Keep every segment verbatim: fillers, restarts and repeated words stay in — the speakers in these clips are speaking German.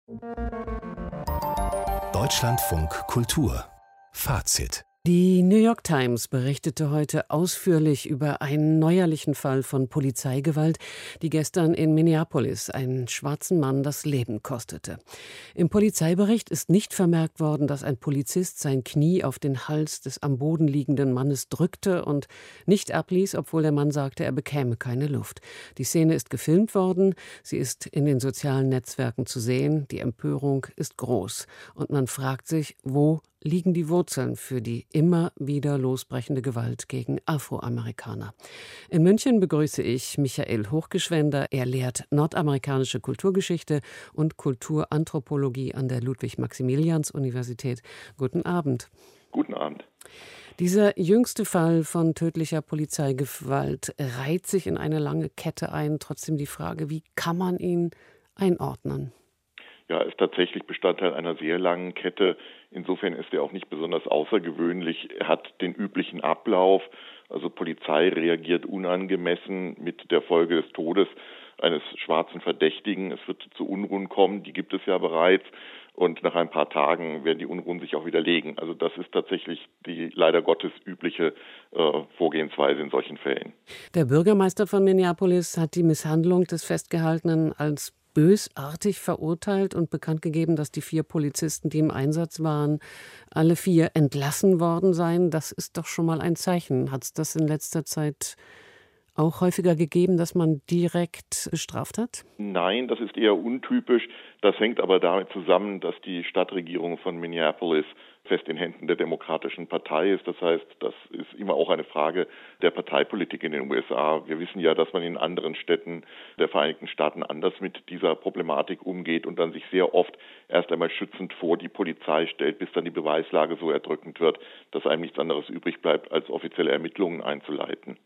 Deutschlandfunk Kultur Fazit. Die New York Times berichtete heute ausführlich über einen neuerlichen Fall von Polizeigewalt, die gestern in Minneapolis einen schwarzen Mann das Leben kostete. Im Polizeibericht ist nicht vermerkt worden, dass ein Polizist sein Knie auf den Hals des am Boden liegenden Mannes drückte und nicht abließ, obwohl der Mann sagte, er bekäme keine Luft. Die Szene ist gefilmt worden, sie ist in den sozialen Netzwerken zu sehen, die Empörung ist groß und man fragt sich, wo liegen die Wurzeln für die immer wieder losbrechende Gewalt gegen Afroamerikaner. In München begrüße ich Michael Hochgeschwender. Er lehrt nordamerikanische Kulturgeschichte und Kulturanthropologie an der Ludwig-Maximilians-Universität. Guten Abend. Guten Abend. Dieser jüngste Fall von tödlicher Polizeigewalt reiht sich in eine lange Kette ein. Trotzdem die Frage, wie kann man ihn einordnen? Ja, ist tatsächlich Bestandteil einer sehr langen Kette. Insofern ist er auch nicht besonders außergewöhnlich. Er hat den üblichen Ablauf. Also Polizei reagiert unangemessen mit der Folge des Todes eines schwarzen Verdächtigen. Es wird zu Unruhen kommen, die gibt es ja bereits. Und nach ein paar Tagen werden die Unruhen sich auch wieder legen. Also das ist tatsächlich die leider Gottes übliche äh, Vorgehensweise in solchen Fällen. Der Bürgermeister von Minneapolis hat die Misshandlung des Festgehaltenen als bösartig verurteilt und bekannt gegeben, dass die vier Polizisten, die im Einsatz waren, alle vier entlassen worden seien. Das ist doch schon mal ein Zeichen. Hat es das in letzter Zeit auch häufiger gegeben, dass man direkt bestraft hat? Nein, das ist eher untypisch. Das hängt aber damit zusammen, dass die Stadtregierung von Minneapolis fest in Händen der Demokratischen Partei ist. Das heißt, das ist immer auch eine Frage der Parteipolitik in den U S A. Wir wissen ja, dass man in anderen Städten der Vereinigten Staaten anders mit dieser Problematik umgeht und dann sich sehr oft erst einmal schützend vor die Polizei stellt, bis dann die Beweislage so erdrückend wird, dass einem nichts anderes übrig bleibt, als offizielle Ermittlungen einzuleiten.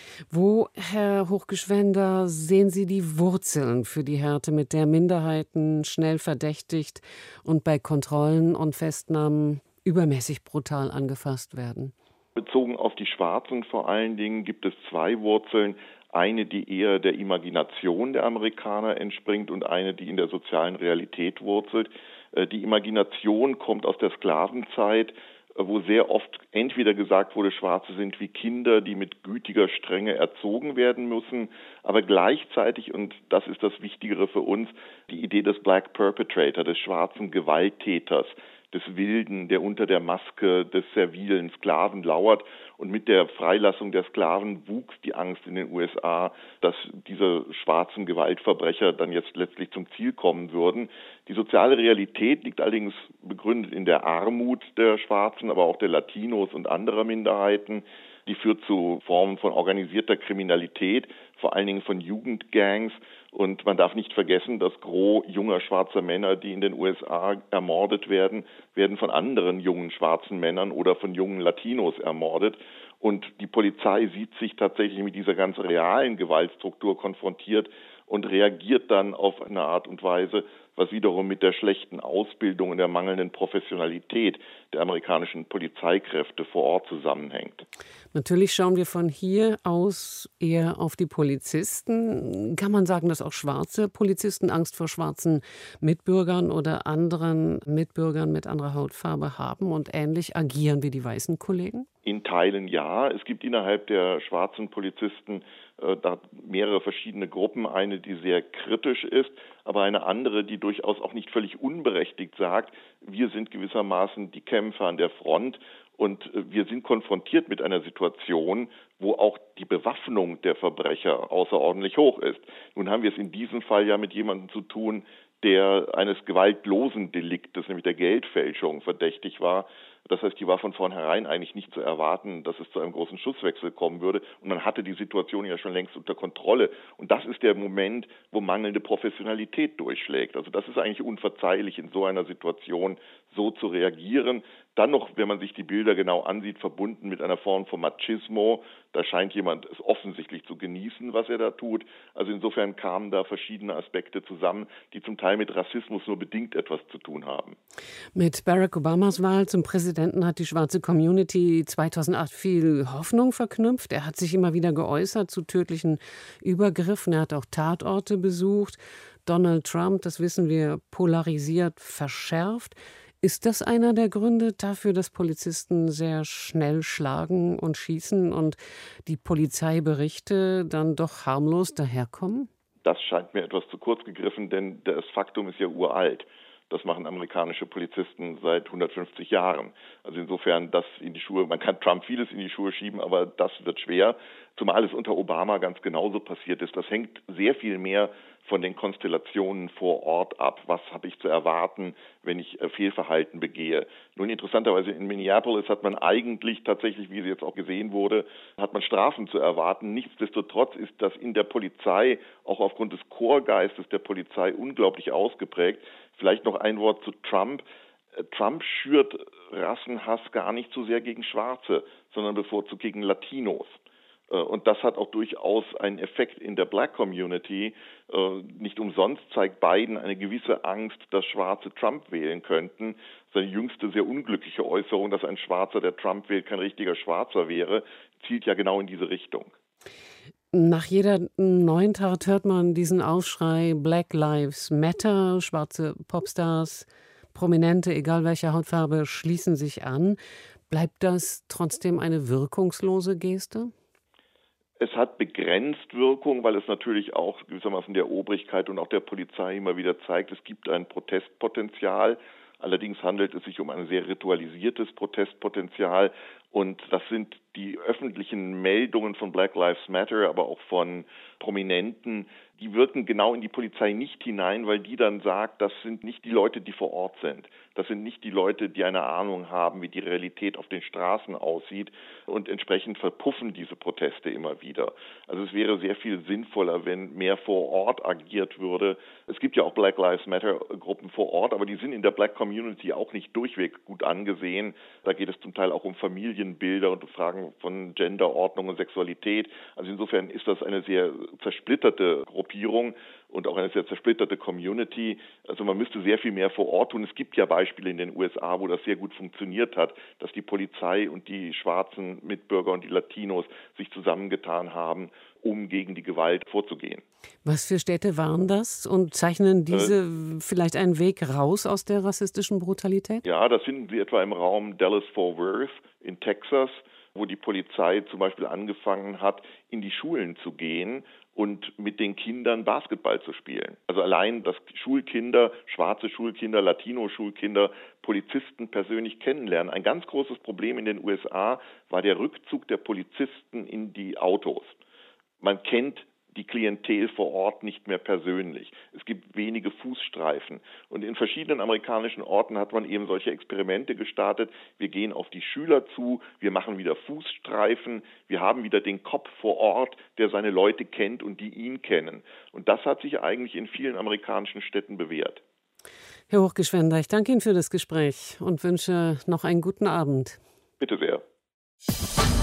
Wo, Herr Hochgeschwender, sehen Sie die Wurzeln für die Härte, mit der Minderheiten schnell verdächtigt und bei Kontrollen und Festnahmen übermäßig brutal angefasst werden? Bezogen auf die Schwarzen vor allen Dingen gibt es zwei Wurzeln. Eine, die eher der Imagination der Amerikaner entspringt und eine, die in der sozialen Realität wurzelt. Die Imagination kommt aus der Sklavenzeit, wo sehr oft entweder gesagt wurde, Schwarze sind wie Kinder, die mit gütiger Strenge erzogen werden müssen, aber gleichzeitig, und das ist das Wichtigere für uns, die Idee des Black Perpetrator, des schwarzen Gewalttäters, des Wilden, der unter der Maske des servilen Sklaven lauert. Und mit der Freilassung der Sklaven wuchs die Angst in den U S A, dass diese schwarzen Gewaltverbrecher dann jetzt letztlich zum Ziel kommen würden. Die soziale Realität liegt allerdings begründet in der Armut der Schwarzen, aber auch der Latinos und anderer Minderheiten. Die führt zu Formen von organisierter Kriminalität, vor allen Dingen von Jugendgangs. Und man darf nicht vergessen, dass Gros junger schwarzer Männer, die in den U S A ermordet werden, werden von anderen jungen schwarzen Männern oder von jungen Latinos ermordet. Und die Polizei sieht sich tatsächlich mit dieser ganz realen Gewaltstruktur konfrontiert und reagiert dann auf eine Art und Weise, was wiederum mit der schlechten Ausbildung und der mangelnden Professionalität der amerikanischen Polizeikräfte vor Ort zusammenhängt. Natürlich schauen wir von hier aus eher auf die Polizisten. Kann man sagen, dass auch schwarze Polizisten Angst vor schwarzen Mitbürgern oder anderen Mitbürgern mit anderer Hautfarbe haben und ähnlich agieren wie die weißen Kollegen? In Teilen ja. Es gibt innerhalb der schwarzen Polizisten äh, da mehrere verschiedene Gruppen. Eine, die sehr kritisch ist, aber eine andere, die durchaus auch nicht völlig unberechtigt sagt, wir sind gewissermaßen die Kämpfer an der Front und äh, wir sind konfrontiert mit einer Situation, wo auch die Bewaffnung der Verbrecher außerordentlich hoch ist. Nun haben wir es in diesem Fall ja mit jemandem zu tun, der eines gewaltlosen Deliktes, nämlich der Geldfälschung, verdächtig war. Das heißt, die war von vornherein eigentlich nicht zu erwarten, dass es zu einem großen Schusswechsel kommen würde. Und man hatte die Situation ja schon längst unter Kontrolle. Und das ist der Moment, wo mangelnde Professionalität durchschlägt. Also das ist eigentlich unverzeihlich, in so einer Situation so zu reagieren. Dann noch, wenn man sich die Bilder genau ansieht, verbunden mit einer Form von Machismo. Da scheint jemand es offensichtlich zu genießen, was er da tut. Also insofern kamen da verschiedene Aspekte zusammen, die zum Teil mit Rassismus nur bedingt etwas zu tun haben. Mit Barack Obamas Wahl zum Präsidenten hat die schwarze Community zweitausendacht viel Hoffnung verknüpft. Er hat sich immer wieder geäußert zu tödlichen Übergriffen. Er hat auch Tatorte besucht. Donald Trump, das wissen wir, polarisiert, verschärft. Ist das einer der Gründe dafür, dass Polizisten sehr schnell schlagen und schießen und die Polizeiberichte dann doch harmlos daherkommen? Das scheint mir etwas zu kurz gegriffen, denn das Faktum ist ja uralt. Das machen amerikanische Polizisten seit hundertfünfzig Jahren. Also insofern, das in die Schuhe, man kann Trump vieles in die Schuhe schieben, aber das wird schwer, zumal es unter Obama ganz genauso passiert ist. Das hängt sehr viel mehr von den Konstellationen vor Ort ab. Was habe ich zu erwarten, wenn ich äh, Fehlverhalten begehe? Nun, interessanterweise in Minneapolis hat man eigentlich tatsächlich, wie es jetzt auch gesehen wurde, hat man Strafen zu erwarten. Nichtsdestotrotz ist das in der Polizei, auch aufgrund des Chorgeistes der Polizei, unglaublich ausgeprägt. Vielleicht noch ein Wort zu Trump. Trump schürt Rassenhass gar nicht so sehr gegen Schwarze, sondern bevorzugt gegen Latinos. Und das hat auch durchaus einen Effekt in der Black Community. Nicht umsonst zeigt Biden eine gewisse Angst, dass Schwarze Trump wählen könnten. Seine jüngste sehr unglückliche Äußerung, dass ein Schwarzer, der Trump wählt, kein richtiger Schwarzer wäre, zielt ja genau in diese Richtung. Nach jeder neuen Tat hört man diesen Aufschrei Black Lives Matter, schwarze Popstars, Prominente, egal welcher Hautfarbe, schließen sich an. Bleibt das trotzdem eine wirkungslose Geste? Es hat begrenzt Wirkung, weil es natürlich auch gewissermaßen der Obrigkeit und auch der Polizei immer wieder zeigt, es gibt ein Protestpotenzial. Allerdings handelt es sich um ein sehr ritualisiertes Protestpotenzial. Und das sind die öffentlichen Meldungen von Black Lives Matter, aber auch von Prominenten, die wirken genau in die Polizei nicht hinein, weil die dann sagt, das sind nicht die Leute, die vor Ort sind. Das sind nicht die Leute, die eine Ahnung haben, wie die Realität auf den Straßen aussieht. Und entsprechend verpuffen diese Proteste immer wieder. Also es wäre sehr viel sinnvoller, wenn mehr vor Ort agiert würde. Es gibt ja auch Black Lives Matter Gruppen vor Ort, aber die sind in der Black Community auch nicht durchweg gut angesehen. Da geht es zum Teil auch um Familienbilder und Fragen von Genderordnung und Sexualität. Also insofern ist das eine sehr zersplitterte Gruppierung und auch eine sehr zersplitterte Community. Also man müsste sehr viel mehr vor Ort tun. Es gibt ja Beispiele in den U S A, wo das sehr gut funktioniert hat, dass die Polizei und die schwarzen Mitbürger und die Latinos sich zusammengetan haben, um gegen die Gewalt vorzugehen. Was für Städte waren das und zeichnen diese äh, vielleicht einen Weg raus aus der rassistischen Brutalität? Ja, das finden Sie etwa im Raum Dallas-Fort Worth in Texas, wo die Polizei zum Beispiel angefangen hat, in die Schulen zu gehen und mit den Kindern Basketball zu spielen. Also allein, dass Schulkinder, schwarze Schulkinder, Latino-Schulkinder Polizisten persönlich kennenlernen. Ein ganz großes Problem in den U S A war der Rückzug der Polizisten in die Autos. Man kennt die Klientel vor Ort nicht mehr persönlich. Es gibt wenige Fußstreifen. Und in verschiedenen amerikanischen Orten hat man eben solche Experimente gestartet. Wir gehen auf die Schüler zu, wir machen wieder Fußstreifen, wir haben wieder den Cop vor Ort, der seine Leute kennt und die ihn kennen. Und das hat sich eigentlich in vielen amerikanischen Städten bewährt. Herr Hochgeschwender, ich danke Ihnen für das Gespräch und wünsche noch einen guten Abend. Bitte sehr.